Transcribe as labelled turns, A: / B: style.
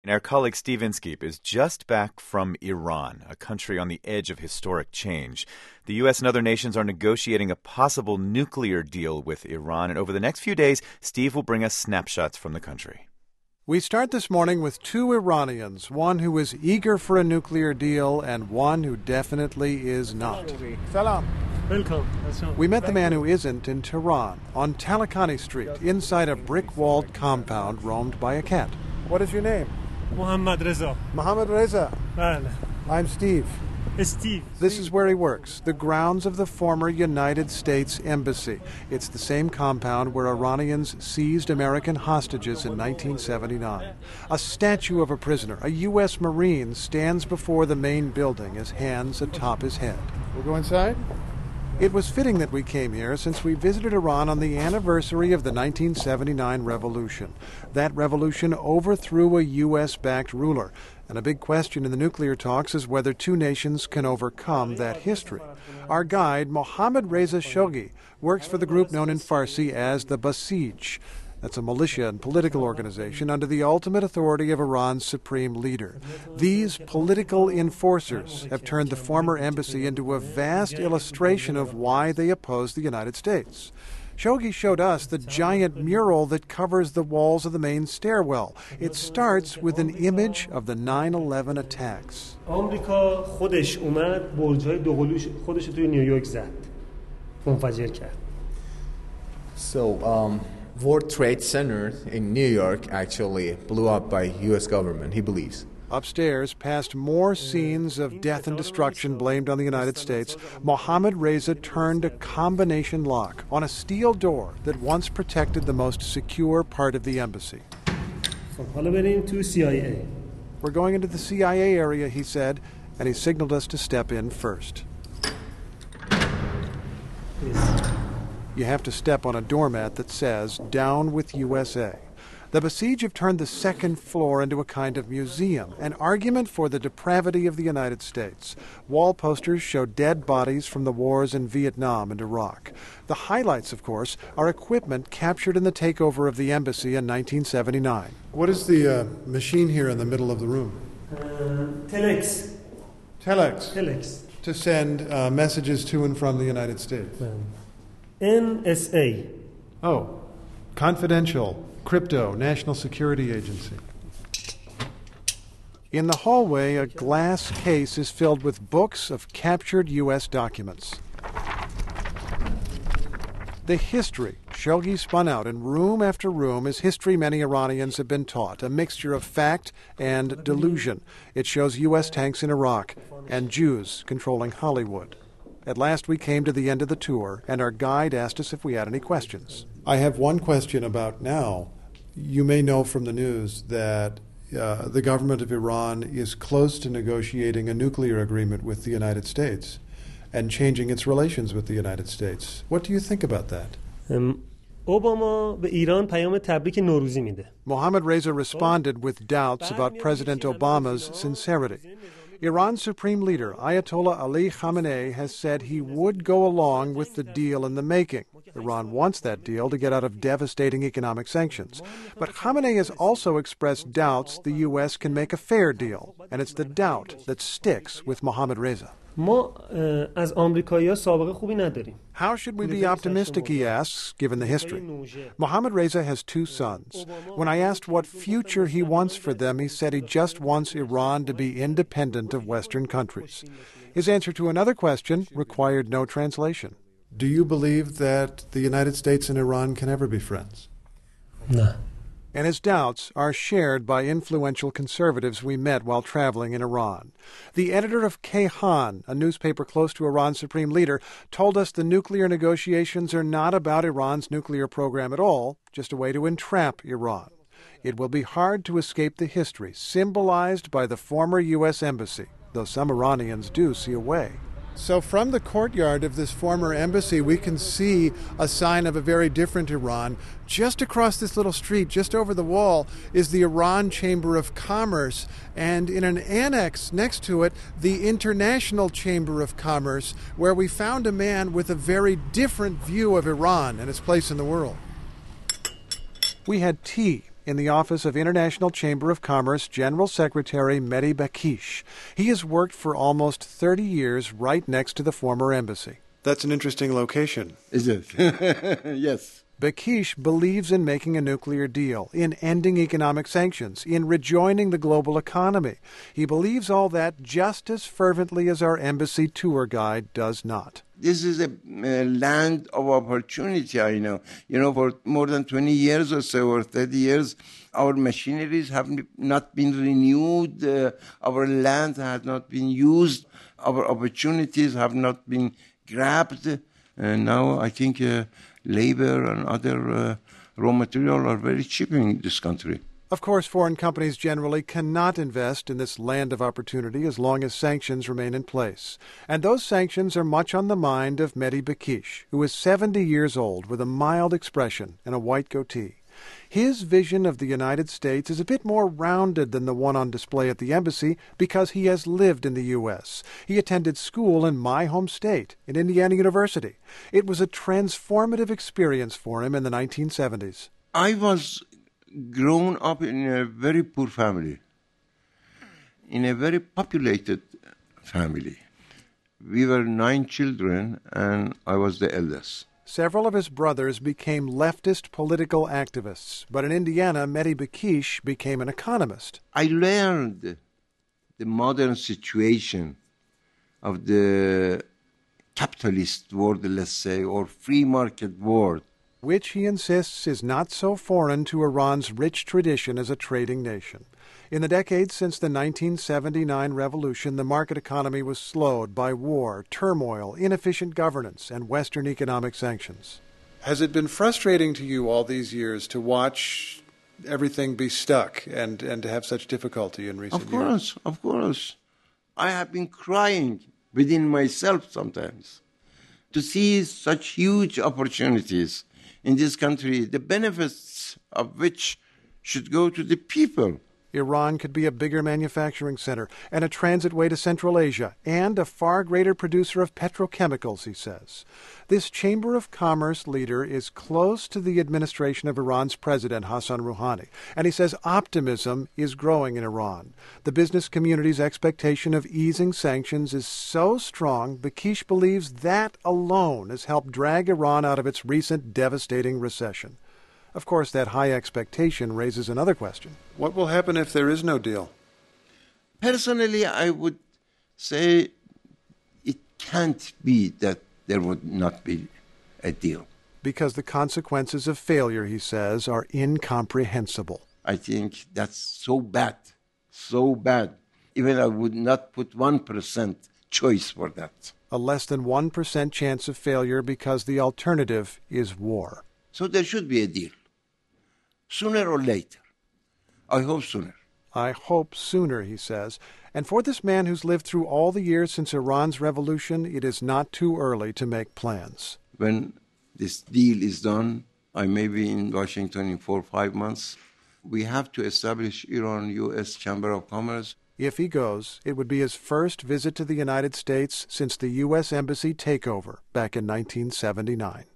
A: And our colleague Steve Inskeep is just back from Iran, a country on the edge of historic change. The U.S. and other nations are negotiating a possible nuclear deal with Iran, and over the next few days, Steve will bring us snapshots from the country.
B: We start this morning with two Iranians, one who is eager for a nuclear deal and one who definitely is not.
C: Salam.
D: Welcome.
B: We met the man who isn't in Tehran, on Talakani Street, inside a brick-walled compound roamed by a cat.
C: What is your name?
D: Mohammad Reza.
C: Mohammad Reza. I'm Steve.
D: Steve.
B: This is where he works, the grounds of the former United States Embassy. It's the same compound where Iranians seized American hostages in 1979. A statue of a prisoner, a U.S. Marine, stands before the main building, his hands atop his head.
C: We'll go inside?
B: It was fitting that we came here since we visited Iran on the anniversary of the 1979 revolution. That revolution overthrew a U.S.-backed ruler. And a big question in the nuclear talks is whether two nations can overcome that history. Our guide, Mohammad Reza Shoghi, works for the group known in Farsi as the Basij. That's a militia and political organization under the ultimate authority of Iran's supreme leader. These political enforcers have turned the former embassy into a vast illustration of why they oppose the United States. Shoghi showed us the giant mural that covers the walls of the main stairwell. It starts with an image of the 9/11 attacks.
D: آمریکا خودش اومد برج‌های دوقلوش خودش رو توی نیویورک زد. منفجر کرد.
E: So, World Trade Center in New York actually blew up by U.S. government, he believes.
B: Upstairs, past more scenes of death and destruction blamed on the United States, Mohammad Reza turned a combination lock on a steel door that once protected the most secure part of the embassy. We're going into the CIA area, he said, and he signaled us to step in first. You have to step on a doormat that says, "Down with USA." The Basij have turned the second floor into a kind of museum, an argument for the depravity of the United States. Wall posters show dead bodies from the wars in Vietnam and Iraq. The highlights, of course, are equipment captured in the takeover of the embassy in 1979.
C: What is the machine here in the middle of the room?
D: Telex.
C: Telex. To send messages to and from the United States.
D: NSA.
C: Oh, confidential. Crypto, National Security Agency.
B: In the hallway, a glass case is filled with books of captured U.S. documents. The history Shoghi spun out in room after room is history many Iranians have been taught, a mixture of fact and delusion. It shows U.S. tanks in Iraq and Jews controlling Hollywood. At last we came to the end of the tour, and our guide asked us if we had any questions.
C: I have one question about now. You may know from the news that the government of Iran is close to negotiating a nuclear agreement with the United States and changing its relations with the United States. What do you think about that?
D: اوباما به ایران پیام تبریک نوروزی میده.
B: Mohammad Reza responded with doubts about President Obama's sincerity. Iran's supreme leader, Ayatollah Ali Khamenei, has said he would go along with the deal in the making. Iran wants that deal to get out of devastating economic sanctions. But Khamenei has also expressed doubts the U.S. can make a fair deal, and it's the doubt that sticks with Mohammad Reza.
D: ما از آمریکایی‌ها سابقه خوبی نداریم.
B: How should we be optimistic, he asks, given the history? Mohammad Reza has two sons. When I asked what future he wants for them, he said he just wants Iran to be independent of Western countries. His answer to another question required no translation.
C: Do you believe that the United States and Iran can ever be friends?
D: No.
B: And his doubts are shared by influential conservatives we met while traveling in Iran. The editor of Kayhan, a newspaper close to Iran's supreme leader, told us the nuclear negotiations are not about Iran's nuclear program at all, just a way to entrap Iran. It will be hard to escape the history symbolized by the former U.S. embassy, though some Iranians do see a way.
C: So from the courtyard of this former embassy, we can see a sign of a very different Iran. Just across this little street, just over the wall, is the Iran Chamber of Commerce. And in an annex next to it, the International Chamber of Commerce, where we found a man with a very different view of Iran and its place in the world.
B: We had tea in the office of International Chamber of Commerce General Secretary Mehdi Bakish. He has worked for almost 30 years right next to the former embassy.
C: That's an interesting location.
F: Is it? Yes.
B: Bakish believes in making a nuclear deal, in ending economic sanctions, in rejoining the global economy. He believes all that just as fervently as our embassy tour guide does not.
F: This is a land of opportunity, I know. You know, for more than 20 years or so, or 30 years, our machineries have not been renewed. Our land has not been used. Our opportunities have not been grabbed. And now I think labor and other raw material are very cheap in this country.
B: Of course, foreign companies generally cannot invest in this land of opportunity as long as sanctions remain in place. And those sanctions are much on the mind of Mehdi Bakish, who is 70 years old with a mild expression and a white goatee. His vision of the United States is a bit more rounded than the one on display at the embassy because he has lived in the U.S. He attended school in my home state, in Indiana University. It was a transformative experience for him in the 1970s.
F: I was grown up in a very poor family, in a very populated family. We were 9 children, and I was the eldest.
B: Several of his brothers became leftist political activists, but in Indiana, Mehdi Bakish became an economist.
F: I learned the modern situation of the capitalist world, let's say, or free market world,
B: which he insists is not so foreign to Iran's rich tradition as a trading nation. In the decades since the 1979 revolution, the market economy was slowed by war, turmoil, inefficient governance, and Western economic sanctions.
C: Has it been frustrating to you all these years to watch everything be stuck and to have such difficulty in recent years?
F: Of course. I have been crying within myself sometimes to see such huge opportunities in this country, the benefits of which should go to the people.
B: Iran could be a bigger manufacturing center and a transit way to Central Asia and a far greater producer of petrochemicals, he says. This Chamber of Commerce leader is close to the administration of Iran's president, Hassan Rouhani, and he says optimism is growing in Iran. The business community's expectation of easing sanctions is so strong, Bakish believes that alone has helped drag Iran out of its recent devastating recession. Of course, that high expectation raises another question.
C: What will happen if there is no deal?
F: Personally, I would say it can't be that there would not be a deal.
B: Because the consequences of failure, he says, are incomprehensible.
F: I think that's so bad. Even I would not put 1% choice for that.
B: A less than 1% chance of failure because the alternative is war.
F: So there should be a deal. Sooner or later. I hope sooner.
B: I hope sooner, he says. And for this man who's lived through all the years since Iran's revolution, it is not too early to make plans.
F: When this deal is done, I may be in Washington in 4 or 5 months. We have to establish Iran-U.S. Chamber of Commerce.
B: If he goes, it would be his first visit to the United States since the U.S. Embassy takeover back in 1979.